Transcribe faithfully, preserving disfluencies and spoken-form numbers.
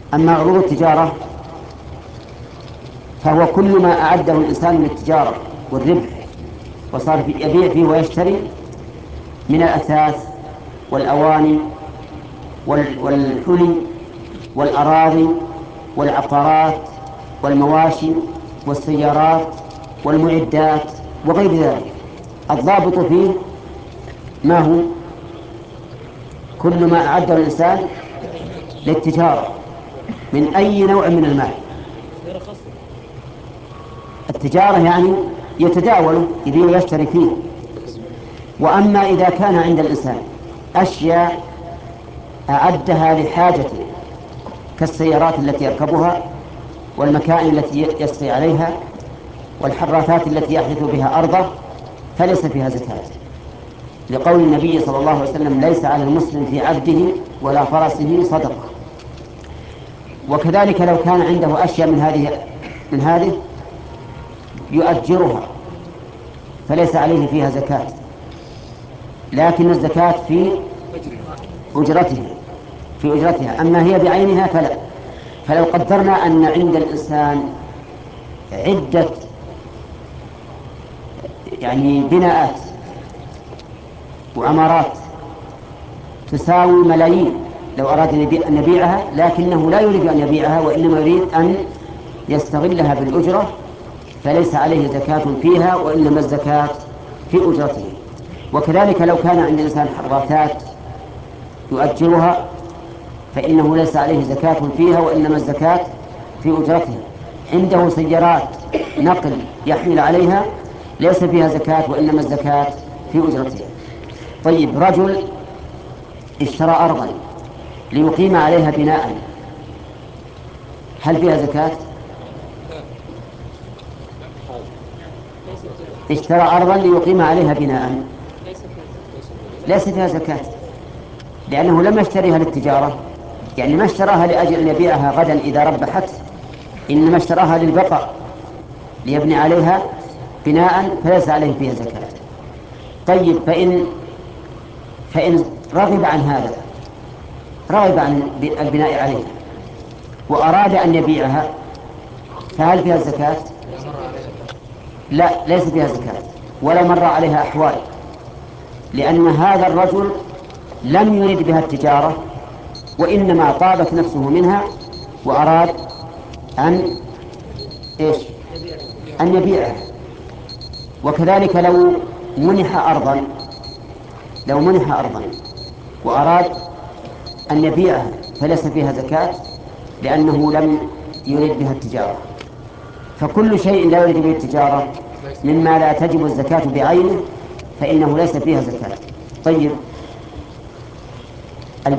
أما عروض التجارة فهو كل ما أعده الإنسان للتجارة والربح وصار يبيع فيه ويشتري من الأثاث والأواني والحلي والأراضي والعقارات والمواشي والسيارات والمعدات وغير ذلك. الضابط فيه ما هو؟ كل ما أعده الإنسان للتجارة من أي نوع من المال. التجارة يعني يتداول يبيع ويشتري فيه. وأما إذا كان عند الإنسان أشياء أعدها لحاجته كالسيارات التي يركبها والمكائن التي يسري عليها والحراثات التي يحدث بها أرضه فليس فيها زكاة، لقول النبي صلى الله عليه وسلم: ليس على المسلم في عبده ولا فرسه صدقة. وكذلك لو كان عنده أشياء من هذه من هذه يؤجرها فليس عليه فيها زكاة، لكن الزكاة في أجرتها في أجرتها أما هي بعينها فلا. فلو قدرنا أن عند الإنسان عدة يعني بناءات وعمارات تساوي ملايين، لو أراد أن يبيعها لكنه لا يريد أن يبيعها وإنما يريد أن يستغلها بالأجرة فليس عليه زكاة فيها وإنما الزكاة في أجرته. وكذلك لو كان عند الإنسان حراثات يؤجرها فإنه ليس عليه زكاة فيها وإنما الزكاة في أجرتها. عنده سيارات نقل يحمل عليها ليس فيها زكاة وإنما الزكاة في أجرتها. طيب، رجل اشترى أرضا ليقيم عليها بناء، هل فيها زكاة؟ اشترى أرضا ليقيم عليها بناء ليس فيها زكاة، لأنه لم يشتريها للتجارة، يعني ما اشتراها لأجل أن يبيعها غدا إذا ربحت، إنما اشتراها للبقاء ليبني عليها بناء فليس عليه فيها زكاة. طيب، فإن فإن رغب عن هذا، رغب عن البناء عليها وأراد أن يبيعها فهل فيها الزكاة؟ لا، ليس فيها زكاة ولا مر عليها أحوال، لأن هذا الرجل لم يرد بها التجارة وإنما طابت نفسه منها وأراد أن إيش؟ أن يبيعها. وكذلك لو منح أرضا لو منح أرضا وأراد أن يبيعها فليس فيها زكاة لأنه لم يرد بها التجارة. فكل شيء لا يرد به التجارة مما لا تجب الزكاة بعينه فإنه ليس فيها زكاة. طيب،